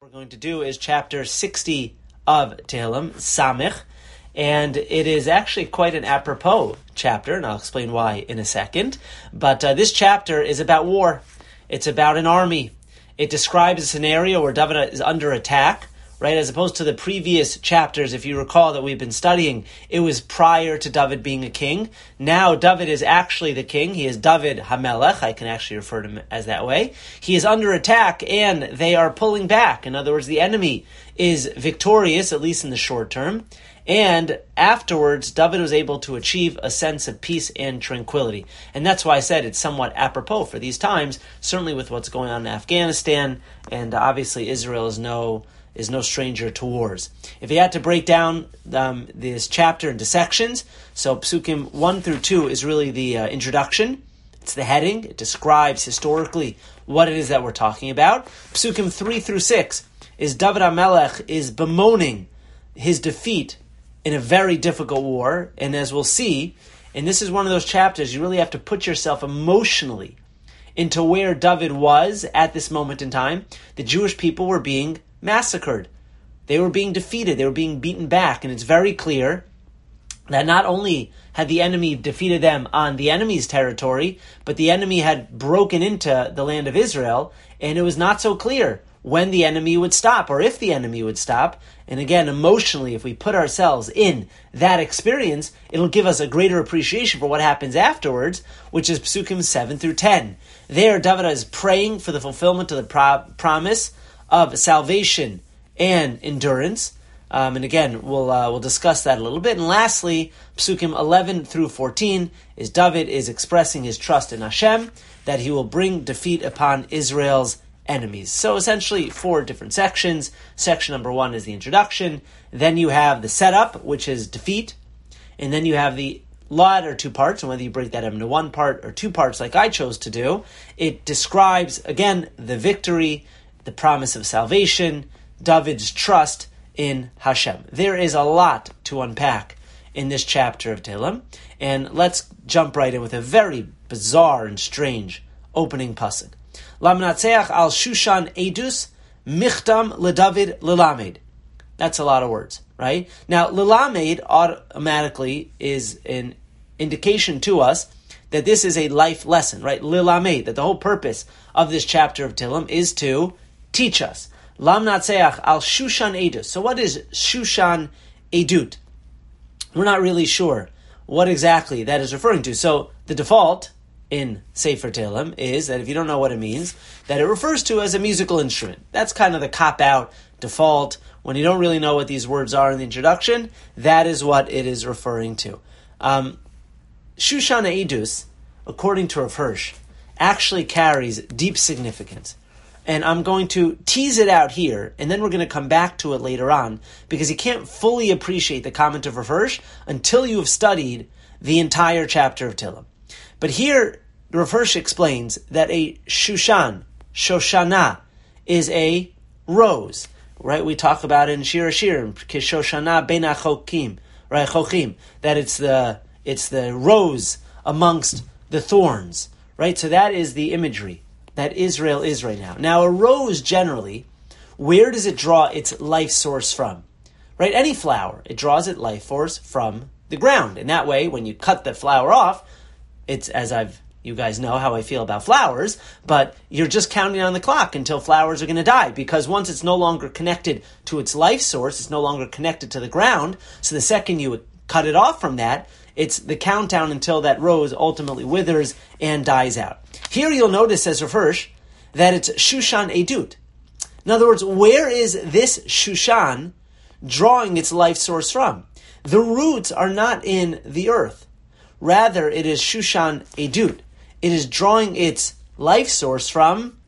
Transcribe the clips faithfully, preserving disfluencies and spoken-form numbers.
We're going to do is chapter sixty of Tehillim, Samich, and it is actually quite an apropos chapter, and I'll explain why in a second. But uh, this chapter is about war. It's about an army. It describes a scenario where David is under attack, right? As opposed to the previous chapters, if you recall that we've been studying, it was prior to David being a king. Now David is actually the king. He is David HaMelech. I can actually refer to him as that way. He is under attack and they are pulling back. In other words, the enemy is victorious, at least in the short term. And afterwards, David was able to achieve a sense of peace and tranquility. And that's why I said it's somewhat apropos for these times, certainly with what's going on in Afghanistan. And obviously Israel is no... is no stranger to wars. If you had to break down um, this chapter into sections, so Psukim one through two is really the uh, introduction. It's the heading. It describes historically what it is that we're talking about. Psukim three through six is David HaMelech is bemoaning his defeat in a very difficult war. And as we'll see, and this is one of those chapters, you really have to put yourself emotionally into where David was at this moment in time. The Jewish people were being massacred. They were being defeated. They were being beaten back. And it's very clear that not only had the enemy defeated them on the enemy's territory, but the enemy had broken into the land of Israel, and it was not so clear when the enemy would stop or if the enemy would stop. And again, emotionally, if we put ourselves in that experience, it'll give us a greater appreciation for what happens afterwards, which is Psukim seven through ten. There, David is praying for the fulfillment of the pro- promise of salvation and endurance. Um, and again, we'll uh, we'll discuss that a little bit. And lastly, Psukim eleven through fourteen is David is expressing his trust in Hashem, that he will bring defeat upon Israel's enemies. So essentially four different sections. Section number one is the introduction. Then you have the setup, which is defeat. And then you have the latter two parts, and whether you break that up into one part or two parts like I chose to do, it describes, again, the victory, the promise of salvation, David's trust in Hashem. There is a lot to unpack in this chapter of Tehillim, and let's jump right in with a very bizarre and strange opening pasuk. Lamnatseach al Shushan Edus Michtam LeDavid Lilamed. That's a lot of words, right? Now, Lilamed automatically is an indication to us that this is a life lesson, right? Lilamed, that the whole purpose of this chapter of Tehillim is to teach us. Lam Natseach al Shushan Edus. So what is Shushan Edut? We're not really sure what exactly that is referring to. So the default in Sefer Tehillim is that if you don't know what it means, that it refers to as a musical instrument. That's kind of the cop-out default. When you don't really know what these words are in the introduction, that is what it is referring to. Um, Shushan Edus, according to Rav Hirsch, actually carries deep significance. And I'm going to tease it out here, and then we're going to come back to it later on, because you can't fully appreciate the comment of Rav Hirsch until you have studied the entire chapter of Tehillim. But here, Rav Hirsch explains that a Shushan, Shoshana, is a rose, right? We talk about it in Shir HaShirim, Kishoshana ben HaChokim, right? Chochim, that it's the it's the rose amongst the thorns, right? So that is the imagery that Israel is right now. Now, a rose generally, where does it draw its life source from? Right? Any flower, it draws its life force from the ground. And that way, when you cut the flower off, it's, as I've, you guys know how I feel about flowers, but you're just counting on the clock until flowers are going to die, because once it's no longer connected to its life source, it's no longer connected to the ground, so the second you cut it off from that, it's the countdown until that rose ultimately withers and dies out. Here you'll notice, says Rav Hirsch, that it's Shushan Edut. In other words, where is this Shushan drawing its life source from? The roots are not in the earth. Rather, it is Shushan Edut. It is drawing its life source from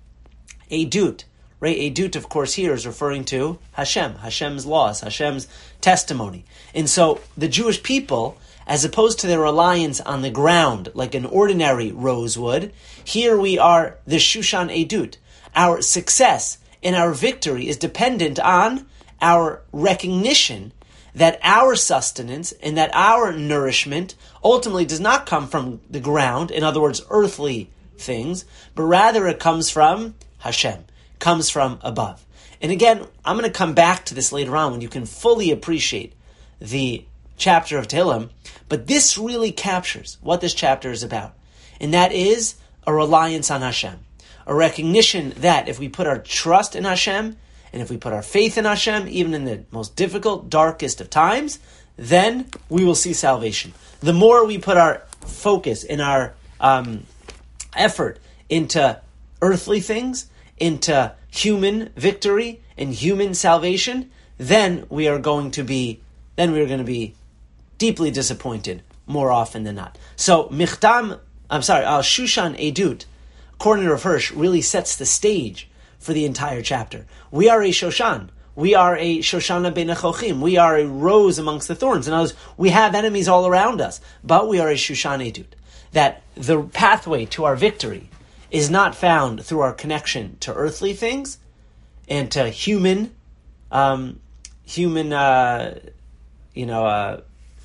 Edut. Right? Edut, of course, here is referring to Hashem, Hashem's laws, Hashem's testimony. And so the Jewish people, as opposed to their reliance on the ground like an ordinary rose would, here we are the Shushan Edut. Our success and our victory is dependent on our recognition that our sustenance and that our nourishment ultimately does not come from the ground, in other words, earthly things, but rather it comes from Hashem, comes from above. And again, I'm going to come back to this later on when you can fully appreciate the chapter of Tehillim, but this really captures what this chapter is about. And that is a reliance on Hashem. A recognition that if we put our trust in Hashem, and if we put our faith in Hashem, even in the most difficult, darkest of times, then we will see salvation. The more we put our focus and our um, effort into earthly things, into human victory and human salvation, then we are going to be, then we are going to be deeply disappointed more often than not. So, Michtam, I'm sorry, Al Shushan Edut, according to Rav Hirsch, really sets the stage for the entire chapter. We are a Shoshan. We are a Shoshana ben Achochim. We are a rose amongst the thorns. In other words, we have enemies all around us, but we are a Shushan Edut. That the pathway to our victory is not found through our connection to earthly things and to human, um, human, uh, you know, uh,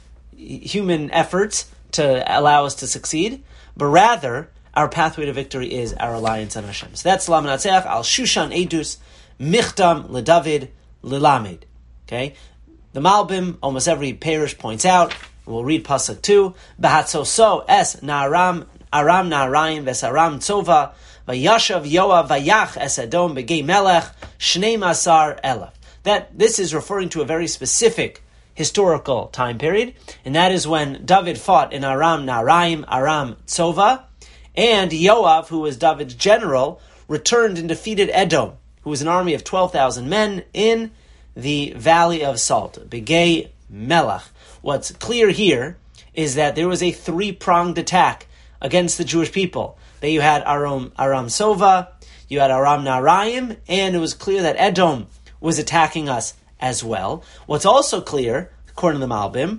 human efforts to allow us to succeed, but rather our pathway to victory is our alliance on Hashem. So that's Lam Natseach al Shushan Edus Michtam LeDavid Lilamed. Okay, the Malbim, almost every parish points out. We'll read pasuk two. Bahatzoso es Naaram Aram Naarayim ves Aram Tzova vayashav Yoav vayach es Edom begei Melech Shnei Masar Elef. That this is referring to a very specific historical time period, and that is when David fought in Aram Naarayim, Aram Tzova, and Yoav, who was David's general, returned and defeated Edom, who was an army of twelve thousand men in the Valley of Salt, Begei Melech. What's clear here is that there was a three-pronged attack against the Jewish people. That you had Aram, Aram Sova, you had Aram Naarayim, and it was clear that Edom was attacking us as well. What's also clear, according to the Malbim,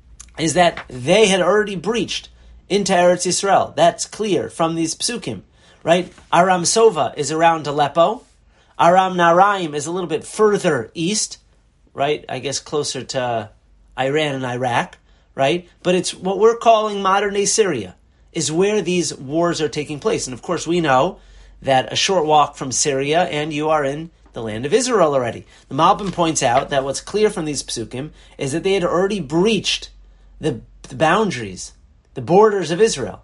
is that they had already breached into Eretz Yisrael. That's clear from these psukim, right? Aram Sova is around Aleppo. Aram Naarayim is a little bit further east, right? I guess closer to Iran and Iraq, right? But it's what we're calling modern-day Syria, is where these wars are taking place. And of course we know that a short walk from Syria and you are in the land of Israel already. The Malbim points out that what's clear from these psukim is that they had already breached the, the boundaries, the borders of Israel,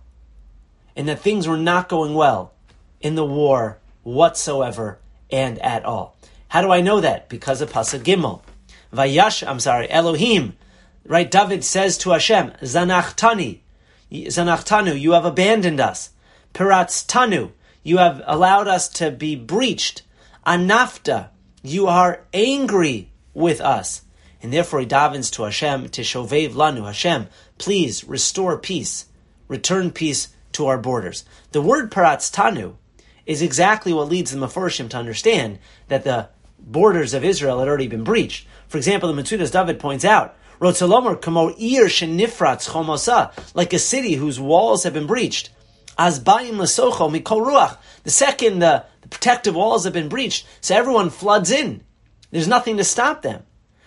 and that things were not going well in the war whatsoever and at all. How do I know that? Because of Pasuk Gimel. Vayash, I'm sorry, Elohim, right? David says to Hashem, Zanachtani, Zanachtanu, you have abandoned us. Piratztanu, you have allowed us to be breached. Anafta, you are angry with us. And therefore he davens to Hashem, Tishovev lanu, Hashem, please restore peace, return peace to our borders. The word Piratztanu is exactly what leads the Mefarshim to understand that the borders of Israel had already been breached. For example, the Metzudas David points out, Rotzalomar kamo ir shenifratz chomosa, like a city whose walls have been breached. Azbayim lesocho mikol ruach. The second the, the protective walls have been breached, so everyone floods in. There's nothing to stop them.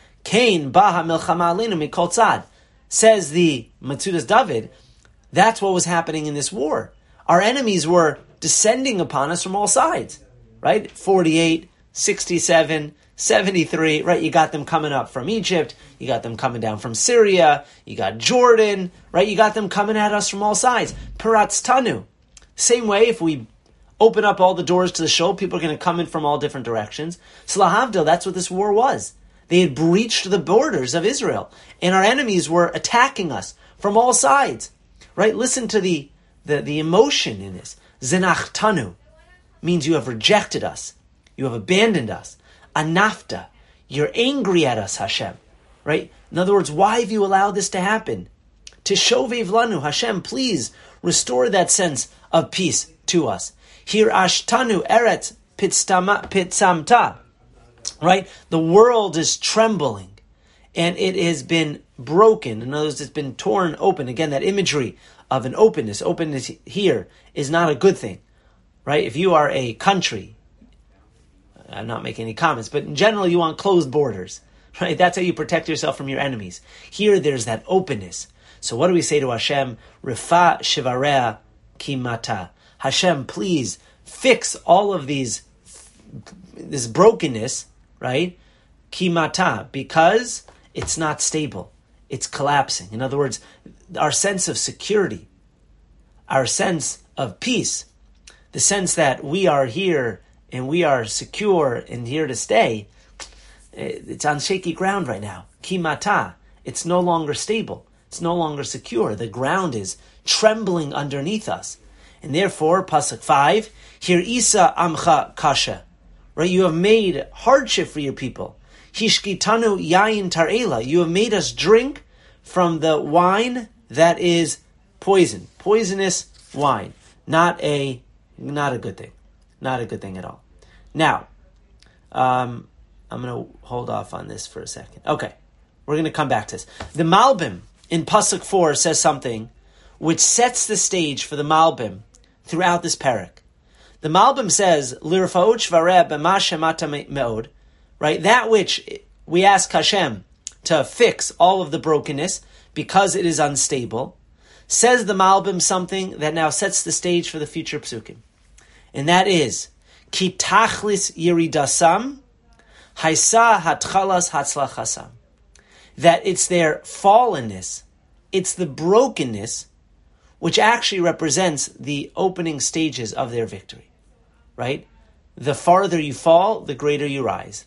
Kain baha milchama alinu mikol tzad. Says the Metzudas David, that's what was happening in this war. Our enemies were descending upon us from all sides, right? forty-eight, sixty-seven, seventy-three, right? You got them coming up from Egypt, you got them coming down from Syria, you got Jordan, right? You got them coming at us from all sides. Piratztanu. Same way, if we open up all the doors to the show, people are going to come in from all different directions. So lahavdil, that's what this war was. They had breached the borders of Israel, and our enemies were attacking us from all sides, right? Listen to the, the, the emotion in this. Zinachtanu means you have rejected us. You have abandoned us. Anafta, you're angry at us, Hashem. Right? In other words, why have you allowed this to happen? Tishovev lanu, Hashem, please restore that sense of peace to us. Hir ashtanu eretz pitsamta. Right? The world is trembling and it has been broken. In other words, it's been torn open. Again, that imagery of an openness. Openness here is not a good thing. Right? If you are a country, I'm not making any comments, but in general, you want closed borders, right? That's how you protect yourself from your enemies. Here, there's that openness. So what do we say to Hashem? Rifa shivarea kimata. Hashem, please fix all of these this brokenness, right? Kimata, because it's not stable. It's collapsing. In other words, our sense of security, our sense of peace, the sense that we are here and we are secure and here to stay, it's on shaky ground right now. Kimata, it's no longer stable. It's no longer secure. The ground is trembling underneath us. And therefore, Pasuk five, Hir Isa Amcha Kasha, right? You have made hardship for your people. Hishkitanu Yayin Tar'ela, you have made us drink from the wine that is poison. Poisonous wine. Not a, not a good thing. Not a good thing at all. Now, um, I'm going to hold off on this for a second. Okay, we're going to come back to this. The Malbim in Pasuk four says something which sets the stage for the Malbim throughout this parak. The Malbim says, L'irfaot shvareh b'ma shemata me'od, right? That which we ask Hashem to fix all of the brokenness because it is unstable, says the Malbim something that now sets the stage for the future psukim. And that is, Ki tachlis yiridasam, haisa hatchalas hatzlachasam. That it's their fallenness, it's the brokenness, which actually represents the opening stages of their victory, right? The farther you fall, the greater you rise.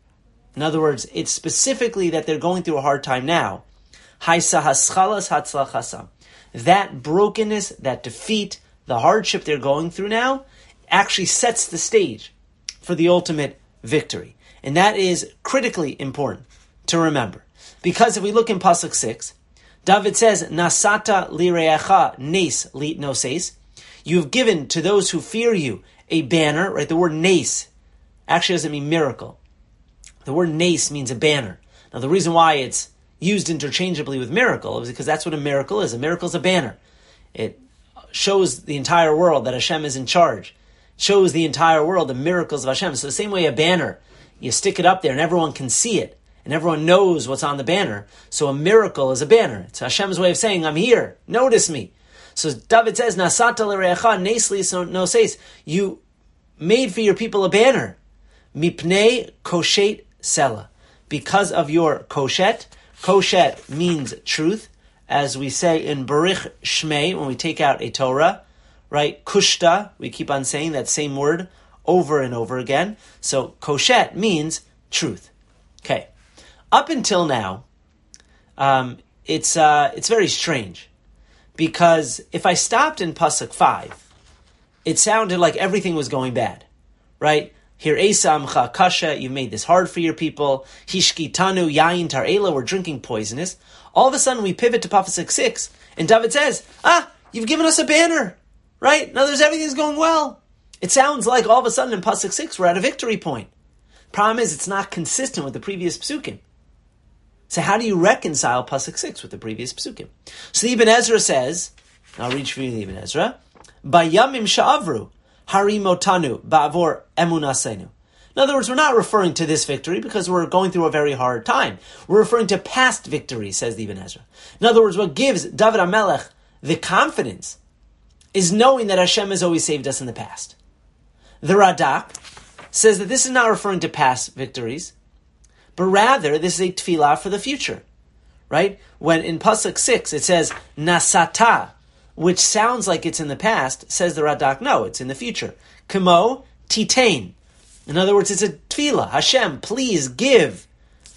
In other words, it's specifically that they're going through a hard time now. Haisa haschalas hatzlachasam. That brokenness, that defeat, the hardship they're going through now, actually sets the stage for the ultimate victory. And that is critically important to remember. Because if we look in Pasuk six, David says, Nasata lireacha nes lit noses. You have given to those who fear you a banner, right? The word nes actually doesn't mean miracle. The word nes means a banner. Now the reason why it's used interchangeably with miracle is because that's what a miracle is. A miracle is a banner. It shows the entire world that Hashem is in charge. It shows the entire world the miracles of Hashem. So the same way a banner, you stick it up there and everyone can see it. And everyone knows what's on the banner. So a miracle is a banner. It's Hashem's way of saying, I'm here. Notice me. So David says, Nasata l'reacha nesli no says. You made for your people a banner. Mipnei koshet sela. Because of your koshet. Koshet means truth. As we say in Barich Shmei, when we take out a Torah. Right? Kushta. We keep on saying that same word over and over again. So koshet means truth. Okay. Up until now, um, it's uh, it's very strange, because if I stopped in Pasuk five, it sounded like everything was going bad, right? Here, Esa Amcha Kasha, you made this hard for your people. Hishkitanu Yayin Tar'ela, we're drinking poisonous. All of a sudden, we pivot to Pasuk six, and David says, ah, you've given us a banner, right? Now there's everything's going well. It sounds like all of a sudden in Pasuk six, we're at a victory point. Problem is, it's not consistent with the previous psukim. So how do you reconcile Pasuk six with the previous psukim? So the Ibn Ezra says, I'll read for you the Ibn Ezra, Bayamim sha'avru, harimotanu, ba'avor emunasenu. In other words, we're not referring to this victory because we're going through a very hard time. We're referring to past victory, says the Ibn Ezra. In other words, what gives David HaMelech the confidence is knowing that Hashem has always saved us in the past. The Radak says that this is not referring to past victories, but rather, this is a tefillah for the future, right? When in Pasuk six, it says, Nasata, which sounds like it's in the past, says the Radak, no, it's in the future. Kamo, titain. In other words, it's a tefillah. Hashem, please give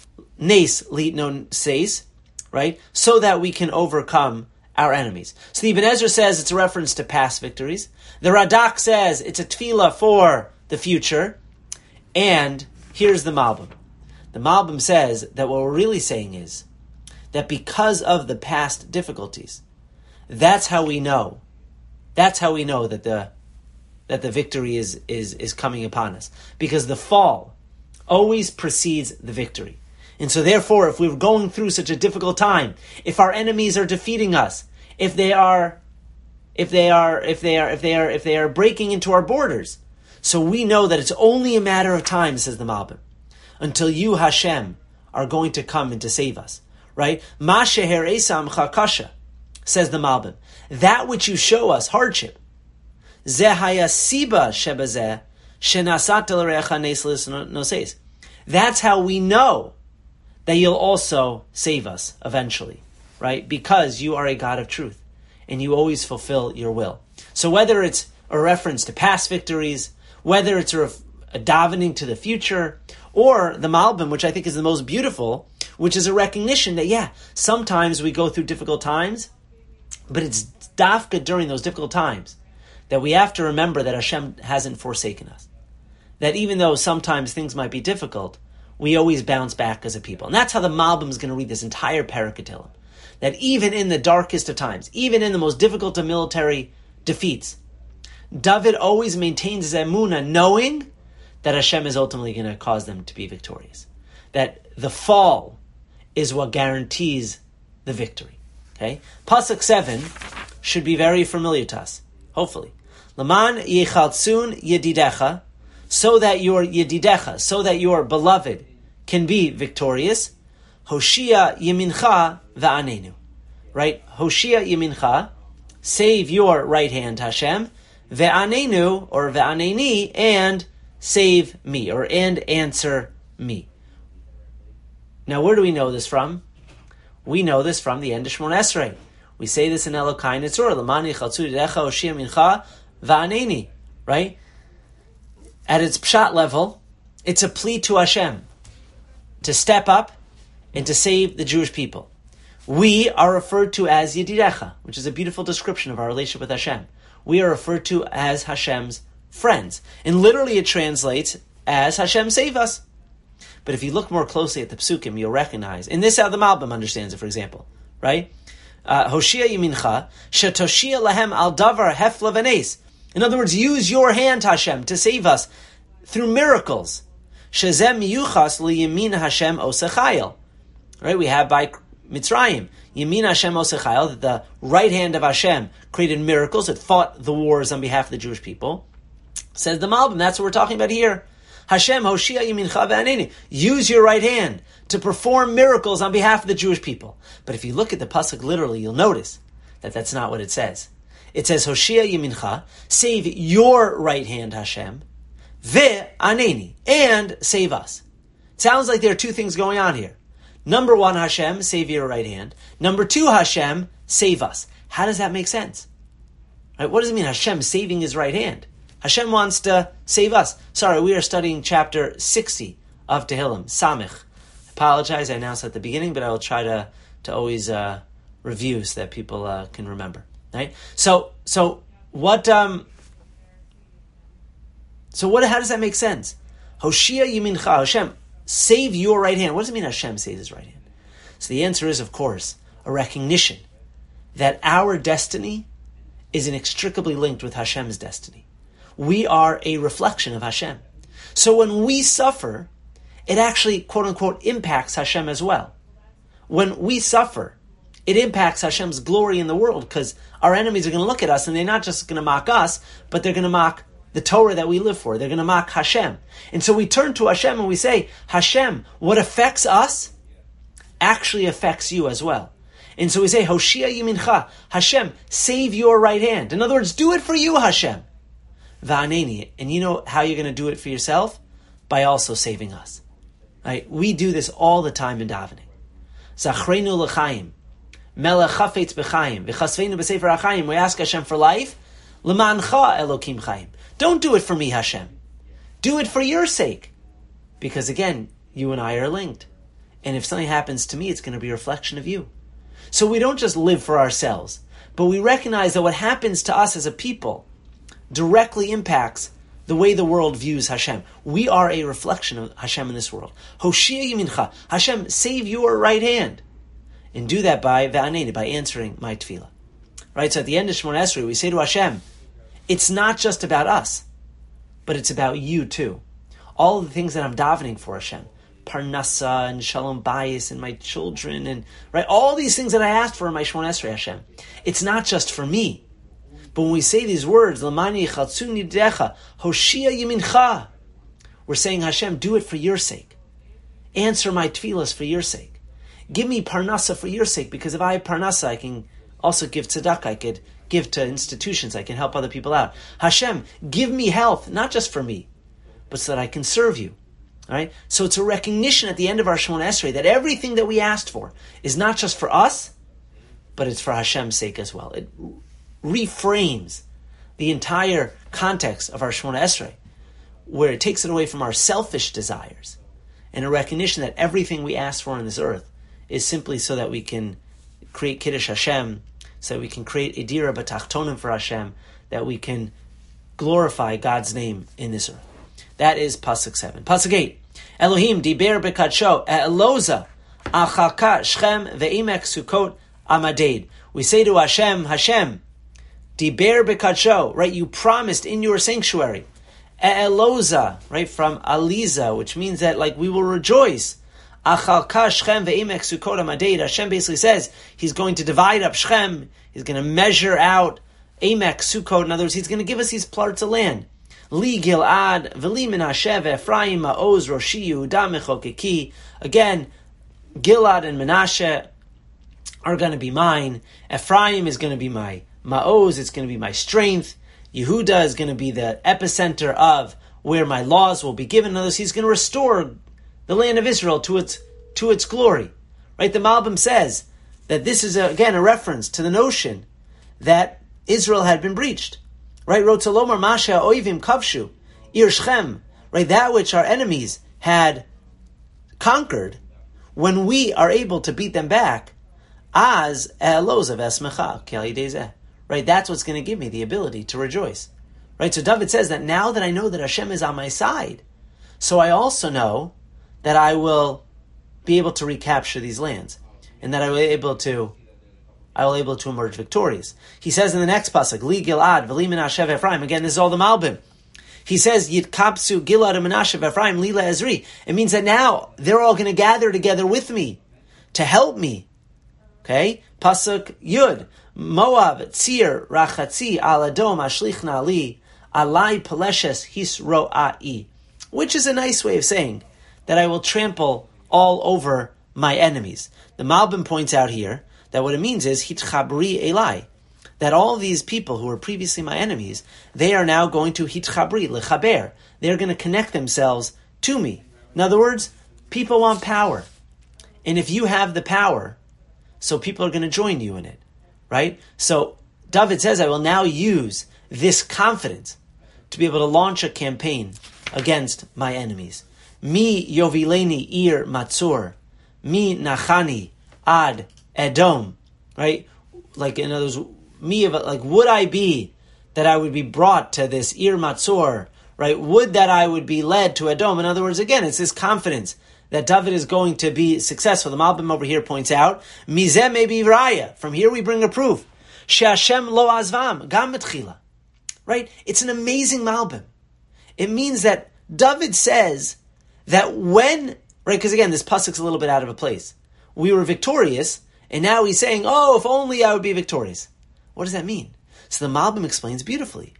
nes lit no seis, right? So that we can overcome our enemies. So the Ibn Ezra says it's a reference to past victories. The Radak says it's a tefillah for the future. And here's the Malbim. The Malbim says that what we're really saying is that because of the past difficulties, that's how we know. That's how we know that the that the victory is is is coming upon us. Because the fall always precedes the victory. And so therefore, if we're going through such a difficult time, if our enemies are defeating us, if they are if they are if they are if they are if they are breaking into our borders, so we know that it's only a matter of time, says the Malbim, until you, Hashem, are going to come and to save us. Right? Ma sheher esam chakasha, says the Malbim. That which you show us, hardship. Zehaya siba shebazeh Shenasat l'reacha nes noses. That's how we know that you'll also save us eventually, right? Because you are a God of truth, and you always fulfill your will. So whether it's a reference to past victories, whether it's a, a davening to the future, or the Malbim, which I think is the most beautiful, which is a recognition that, yeah, sometimes we go through difficult times, but it's dafka during those difficult times that we have to remember that Hashem hasn't forsaken us. That even though sometimes things might be difficult, we always bounce back as a people. And that's how the Malbim is going to read this entire Perek Tehillim. That even in the darkest of times, even in the most difficult of military defeats, David always maintains his emunah, knowing that Hashem is ultimately going to cause them to be victorious. That the fall is what guarantees the victory. Okay? Pasuk seven should be very familiar to us, hopefully. Laman yechaltzun yedidecha, so that your yedidecha, so that your beloved can be victorious. Hoshia yemincha va'anenu. Right? Hoshia yemincha, save your right hand, Hashem. Ve'anenu, or ve'aneni, and save me, or and answer me. Now, where do we know this from? We know this from the end of Shemon Esrei. We say this in Elokai Netzur, Lamani chaltzu yidecha hoshia mincha va'aneni, right? At its pshat level, it's a plea to Hashem to step up and to save the Jewish people. We are referred to as Yedidecha, which is a beautiful description of our relationship with Hashem. We are referred to as Hashem's friends. And literally it translates as Hashem save us. But if you look more closely at the psukim, you'll recognize, and this is how the Malbim understands it, for example, right? Uh, Hoshia yimincha, shetoshia lahem al davar hefla v'nes. In other words, use your hand, Hashem, to save us through miracles. Shezem miyuchas liyamin Hashem osechayel. Right? We have by Mitzrayim, Yamin Hashem osechayel, that the right hand of Hashem created miracles. It fought the wars on behalf of the Jewish people. Says the Malbim, that's what we're talking about here. Hashem, Hoshia Yimincha Ve'aneni. Use your right hand to perform miracles on behalf of the Jewish people. But if you look at the pasuk literally, you'll notice that that's not what it says. It says, Hoshia Yimincha, save your right hand, Hashem, Ve'aneni, and save us. It sounds like there are two things going on here. Number one, Hashem, save your right hand. Number two, Hashem, save us. How does that make sense? Right? What does it mean, Hashem saving his right hand? Hashem wants to save us. Sorry, we are studying chapter sixty of Tehillim, Samich. I apologize, I announced at the beginning, but I will try to, to always uh, review so that people uh, can remember. Right? So, so what? Um, so what? How does that make sense? Hoshia Yimincha, Hashem, save your right hand. What does it mean Hashem saves his right hand? So the answer is, of course, a recognition that our destiny is inextricably linked with Hashem's destiny. We are a reflection of Hashem. So when we suffer, it actually, quote unquote, impacts Hashem as well. When we suffer, it impacts Hashem's glory in the world, because our enemies are going to look at us and they're not just going to mock us, but they're going to mock the Torah that we live for. They're going to mock Hashem. And so we turn to Hashem and we say, Hashem, what affects us actually affects you as well. And so we say, Hoshia Yimincha, Hashem, save your right hand. In other words, do it for you, Hashem. Va'aneni. And you know how you're going to do it for yourself? By also saving us. Right? We do this all the time in davening. Zachrenu l'chaim, melech chafetz b'chaim, v'chasvenu b'sefer ha'chaim. We ask Hashem for life. L'mancha Elokim chaim. Don't do it for me, Hashem. Do it for your sake. Because again, you and I are linked. And if something happens to me, it's going to be a reflection of you. So we don't just live for ourselves, but we recognize that what happens to us as a people directly impacts the way the world views Hashem. We are a reflection of Hashem in this world. Hoshia Yimincha, Hashem, save your right hand. And do that by Ve'aneni, by answering my tefillah. Right, so at the end of Shemon Esrei, we say to Hashem, it's not just about us, but it's about you too. All of the things that I'm davening for, Hashem, Parnasa and Shalom Bayis and my children, and right, all these things that I asked for in my Shemon Esrei, Hashem, it's not just for me. But when we say these words, Lamani chaltzu yidecha, Hoshia Yimincha, we're saying, Hashem, do it for your sake. Answer my tefillas for your sake. Give me parnasa for your sake, because if I have parnasa, I can also give tzedakah, I could give to institutions, I can help other people out. Hashem, give me health, not just for me, but so that I can serve you. All right? So it's a recognition at the end of our Shemona Esrei that everything that we asked for is not just for us, but it's for Hashem's sake as well. It reframes the entire context of our Shemona Esrei, where it takes it away from our selfish desires and a recognition that everything we ask for on this earth is simply so that we can create Kiddush Hashem, so that we can create Edira B'Tachtonim for Hashem, that we can glorify God's name in this earth. That is Pasuk seven. Pasuk eight. Elohim diber bekadsho eloza achalka Shechem ve'imek Sukkot amaded. We say to Hashem, Hashem, diber bekadsho, right? You promised in your sanctuary. Eloza, right? From Aliza, which means that like we will rejoice. Achalka Shechem ve'imek Sukkot amaded. Hashem basically says He's going to divide up Shechem. He's going to measure out Emek Sukkot. In other words, He's going to give us these plots of land. Li Gilad, Veli Menashe, Ephraim, Ma'oz, Roshi, Yehuda, Mechokeki. Again, Gilad and Menashe are going to be mine. Ephraim is going to be my Ma'oz, it's going to be my strength. Yehuda is going to be the epicenter of where my laws will be given. In other words, He's going to restore the land of Israel to its to its glory. Right? The Malbim says that this is, a, again, a reference to the notion that Israel had been breached. Right, Rotzalomar Masha Oivim Kavshu, Ir Shechem, right, that which our enemies had conquered, when we are able to beat them back, Az Elozav Esmecha Kelidezeh. Right, that's what's going to give me the ability to rejoice. Right, so David says that now that I know that Hashem is on my side, so I also know that I will be able to recapture these lands, and that I will be able to I will be able to emerge victorious. He says in the next pasuk, Li Gilad, V'li Menashe Ephraim. Again, this is all the Malbim. He says, Yitkapsu Gilad and Menashe Ephraim, Lila Ezri. It means that now they're all going to gather together with me to help me. Okay? Pasuk Yud. Moab, Tzir, Rachatzi, Aladom, Ashlichna Ali, Alai Peleshes Hisro'ai. Which is a nice way of saying that I will trample all over my enemies. The Malbim points out here that what it means is hitchabri elai, that all these people who were previously my enemies, they are now going to hitchabri lechaber. They're going to connect themselves to me. In other words, people want power, and if you have the power, so people are going to join you in it, right? So David says, I will now use this confidence to be able to launch a campaign against my enemies. Mi yovileni ir matzur, mi nachani ad Edom, right? Like, in other words, me, like, would I be that I would be brought to this Ir Matzor, right? Would that I would be led to Edom. In other words, again, it's this confidence that David is going to be successful. The Malbim over here points out, Mizeh may be Raya. From here we bring a proof. She'Hashem lo azvam, gam betchila. Right? It's an amazing Malbim. It means that David says that when, right, because again, this pasuk's a little bit out of a place. We were victorious, and now he's saying, oh, if only I would be victorious. What does that mean? So the Malbim explains beautifully.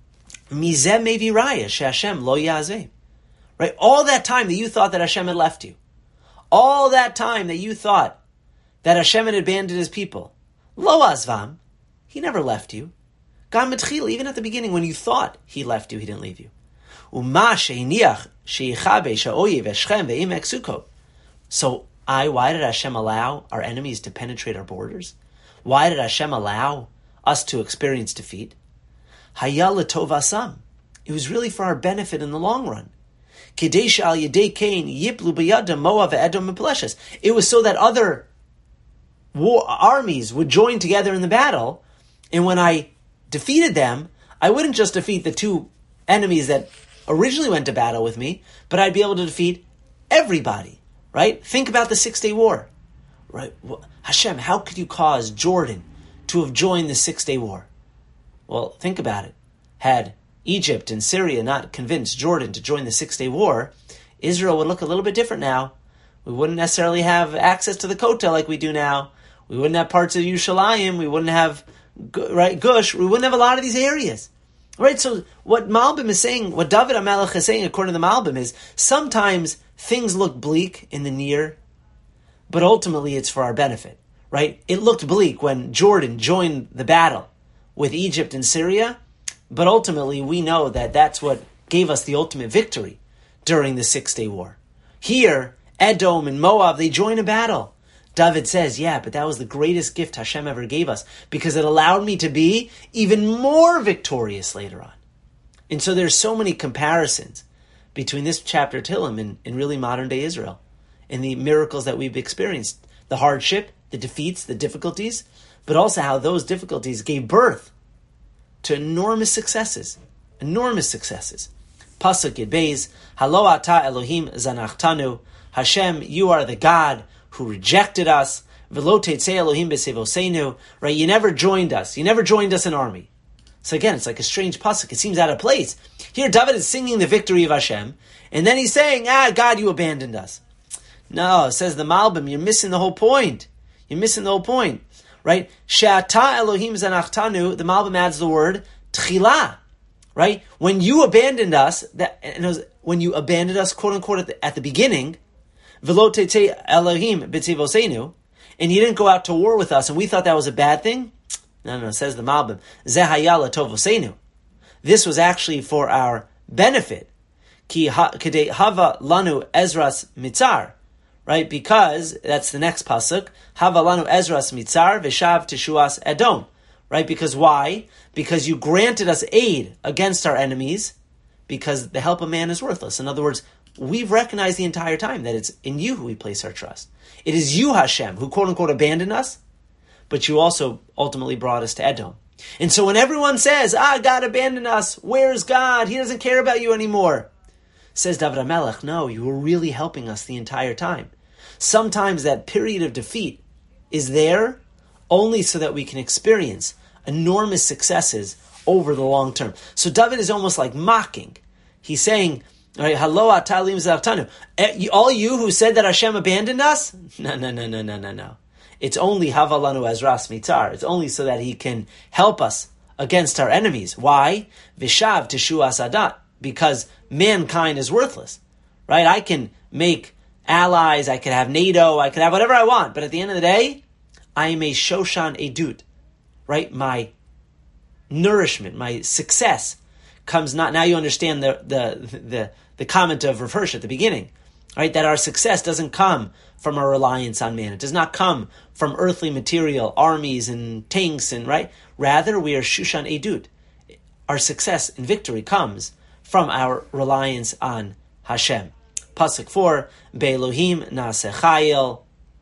Mizeh mevi raya she'Hashem lo yazeh. Right? All that time that you thought that Hashem had left you. All that time that you thought that Hashem had abandoned His people. Lo azvam. He never left you. Gam mitchila, even at the beginning when you thought He left you, He didn't leave you. Uma she'iniach she'ichabe she'oyev eschem ve'imek Sukkot. So, I, why did Hashem allow our enemies to penetrate our borders? Why did Hashem allow us to experience defeat? Hayal tovasam. It was really for our benefit in the long run. Kadesh al yedei kain yiplu b'yadam Moav ve'Edom mepeleshes. It was so that other war armies would join together in the battle, and when I defeated them, I wouldn't just defeat the two enemies that originally went to battle with me, but I'd be able to defeat everybody. Right? Think about the Six-Day War. Right? Hashem, how could you cause Jordan to have joined the Six-Day War? Well, think about it. Had Egypt and Syria not convinced Jordan to join the Six-Day War, Israel would look a little bit different now. We wouldn't necessarily have access to the Kotel like we do now. We wouldn't have parts of Yerushalayim. We wouldn't have, right, Gush. We wouldn't have a lot of these areas. Right? So what Malbim is saying, what David HaMelech is saying according to the Malbim is, sometimes things look bleak in the near, but ultimately it's for our benefit, right? It looked bleak when Jordan joined the battle with Egypt and Syria, but ultimately we know that that's what gave us the ultimate victory, during the Six-Day War. Here, Edom and Moab, they join a battle. David says, yeah, but that was the greatest gift Hashem ever gave us because it allowed me to be even more victorious later on. And so there's so many comparisons between this chapter of Tehillim and, and really modern-day Israel and the miracles that we've experienced, the hardship, the defeats, the difficulties, but also how those difficulties gave birth to enormous successes, enormous successes. Pasuk Yud Beis, Halo ata Elohim zanachtanu, Hashem, you are the God who rejected us, V'lo tetzei Elohim b'sevosenu, right? You never joined us, you never joined us in army. So again, it's like a strange pasuk. It seems out of place. Here, David is singing the victory of Hashem, and then he's saying, ah, God, you abandoned us. No, says the Malbim, you're missing the whole point. You're missing the whole point, right? She'ata Elohim zanachtanu, the Malbim adds the word tchila, right? When you abandoned us, that and it was, when you abandoned us, quote unquote, at the, at the beginning, v'lo tetzei Elohim b'tzivosenu, and you didn't go out to war with us, and we thought that was a bad thing. No, no, says the Malbim, Zeh haya latovosenu. This was actually for our benefit. Ki kedei hava lanu Ezras mitzar. Right? Because, that's the next pasuk, hava lanu Ezras mitzar v'shav teshuas Edom. Right? Because why? Because you granted us aid against our enemies, because the help of man is worthless. In other words, we've recognized the entire time that it's in you who we place our trust. It is you, Hashem, who quote unquote abandoned us, but you also ultimately brought us to Edom. And so when everyone says, ah, God abandoned us, where's God? He doesn't care about you anymore. Says David HaMelech, no, you were really helping us the entire time. Sometimes that period of defeat is there only so that we can experience enormous successes over the long term. So David is almost like mocking. He's saying, right, Halo atalim zaftanu. All you who said that Hashem abandoned us? No, no, no, no, no, no, no. It's only Havalanu Ezras Mitzar. It's only so that he can help us against our enemies. Why? Vishav Teshuas Adat. Because mankind is worthless. Right? I can make allies, I can have NATO, I can have whatever I want, but at the end of the day, I am a Shoshan Edut. Right? My nourishment, my success comes not, now you understand the the the, the comment of Rav Hirsch at the beginning. Right? That our success doesn't come from our reliance on man. It does not come from earthly material, armies and tanks, and right? Rather, we are Shushan Edut. Our success and victory comes from our reliance on Hashem. Pasuk four, Be'elohim na'aseh chayil,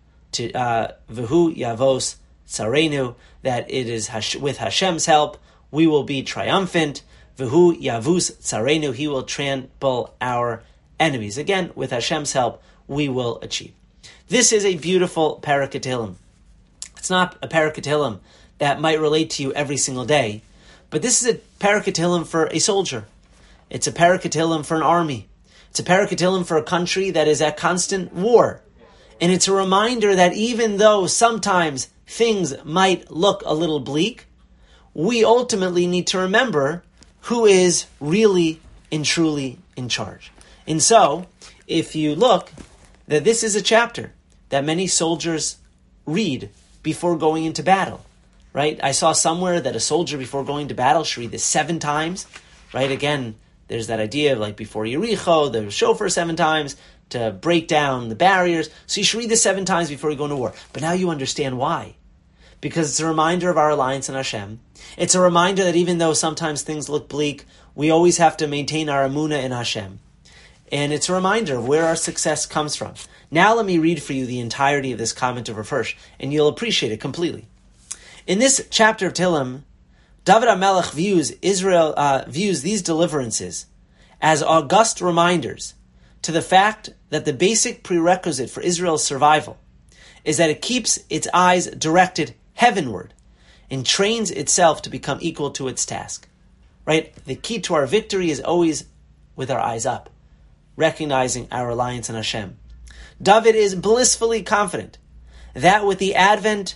v'hu yavos tzarenu, that it is with Hashem's help, we will be triumphant. V'hu yavus tzarenu, he will trample our enemies. Again, with Hashem's help, we will achieve. This is a beautiful Parak Tehillim. It's not a Parak Tehillim that might relate to you every single day, but this is a Parak Tehillim for a soldier. It's a Parak Tehillim for an army. It's a Parak Tehillim for a country that is at constant war. And it's a reminder that even though sometimes things might look a little bleak, we ultimately need to remember who is really and truly in charge. And so, if you look, that this is a chapter that many soldiers read before going into battle, right? I saw somewhere that a soldier before going to battle should read this seven times, right? Again, there's that idea of like before Yericho, the shofar seven times to break down the barriers. So you should read this seven times before you go into war. But now you understand why. Because it's a reminder of our reliance on Hashem. It's a reminder that even though sometimes things look bleak, we always have to maintain our emunah in Hashem. And it's a reminder of where our success comes from. Now let me read for you the entirety of this comment of Rav Hirsch, and you'll appreciate it completely. In this chapter of Tehillim, David HaMelech views Israel uh, views these deliverances as august reminders to the fact that the basic prerequisite for Israel's survival is that it keeps its eyes directed heavenward and trains itself to become equal to its task. Right? The key to our victory is always with our eyes up, recognizing our reliance on Hashem. David is blissfully confident that with the advent,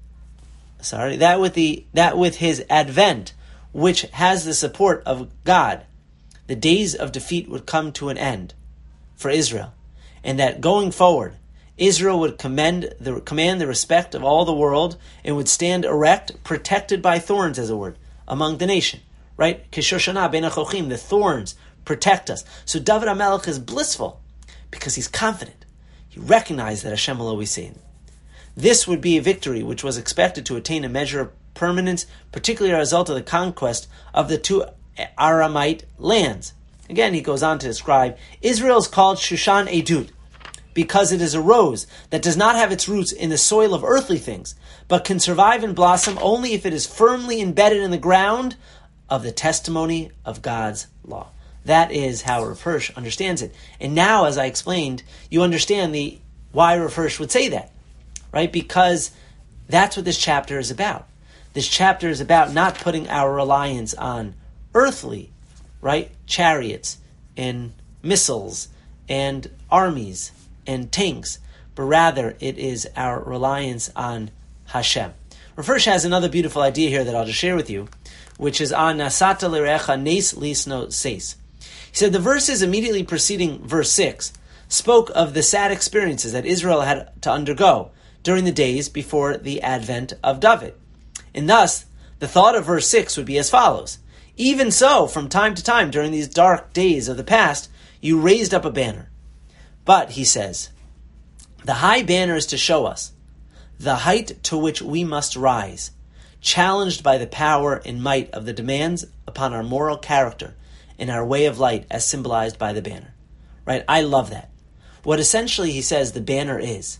sorry, that with the that with his advent, which has the support of God, the days of defeat would come to an end for Israel, and that going forward, Israel would commend the command the respect of all the world and would stand erect, protected by thorns, as a word, among the nation. Right? Kishoshana ben achochim, the thorns protect us. So David HaMelech is blissful because he's confident. He recognized that Hashem will always save him. This would be a victory which was expected to attain a measure of permanence, particularly as a result of the conquest of the two Aramite lands. Again, he goes on to describe, Israel is called Shushan Edut, because it is a rose that does not have its roots in the soil of earthly things, but can survive and blossom only if it is firmly embedded in the ground of the testimony of God's law. That is how Rav Hirsch understands it. And now, as I explained, you understand the why Rav Hirsch would say that, right? Because that's what this chapter is about. This chapter is about not putting our reliance on earthly, right, chariots and missiles and armies and tanks, but rather it is our reliance on Hashem. Rav Hirsch has another beautiful idea here that I'll just share with you, which is on Nasata Lirecha Nes Lisno Seis. He said the verses immediately preceding verse six spoke of the sad experiences that Israel had to undergo during the days before the advent of David. And thus, the thought of verse six would be as follows. Even so, from time to time during these dark days of the past, you raised up a banner. But, he says, the high banner is to show us the height to which we must rise, challenged by the power and might of the demands upon our moral character and our way of light as symbolized by the banner. Right? I love that. What essentially he says the banner is,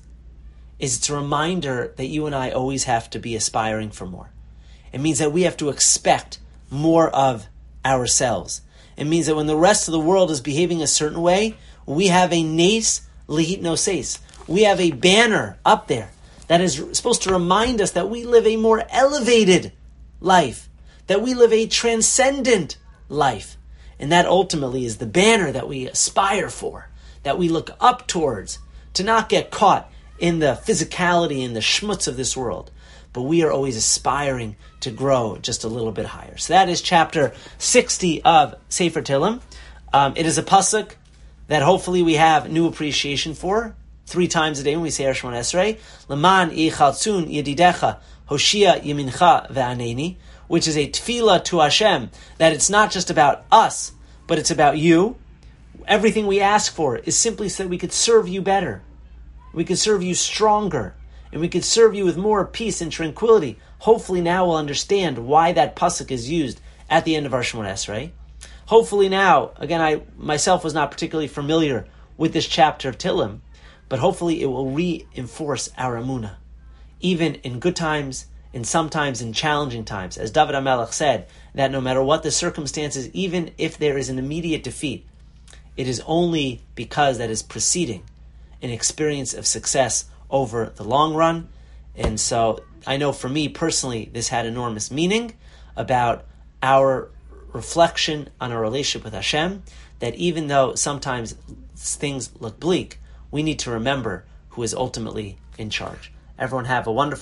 is it's a reminder that you and I always have to be aspiring for more. It means that we have to expect more of ourselves. It means that when the rest of the world is behaving a certain way, we have a nes lihit noses. We have a banner up there that is supposed to remind us that we live a more elevated life, that we live a transcendent life. And that ultimately is the banner that we aspire for, that we look up towards, to not get caught in the physicality and the schmutz of this world. But we are always aspiring to grow just a little bit higher. So that is chapter sixty of Sefer Tehillim. Um, it is a pasuk that hopefully we have new appreciation for three times a day when we say Har Shemona Esrei. Leman yichaltzun yedidecha hoshia yemincha ve'aneni, which is a tefillah to Hashem, that it's not just about us, but it's about you. Everything we ask for is simply so that we could serve you better. We could serve you stronger. And we could serve you with more peace and tranquility. Hopefully now we'll understand why that pasuk is used at the end of Har Shemona Esrei. Hopefully now, again, I myself was not particularly familiar with this chapter of Tehillim, but hopefully it will reinforce our emunah, even in good times and sometimes in challenging times. As David HaMelech said, that no matter what the circumstances, even if there is an immediate defeat, it is only because that is preceding an experience of success over the long run. And so I know for me personally, this had enormous meaning about our reflection on our relationship with Hashem, that even though sometimes things look bleak, we need to remember who is ultimately in charge. Everyone have a wonderful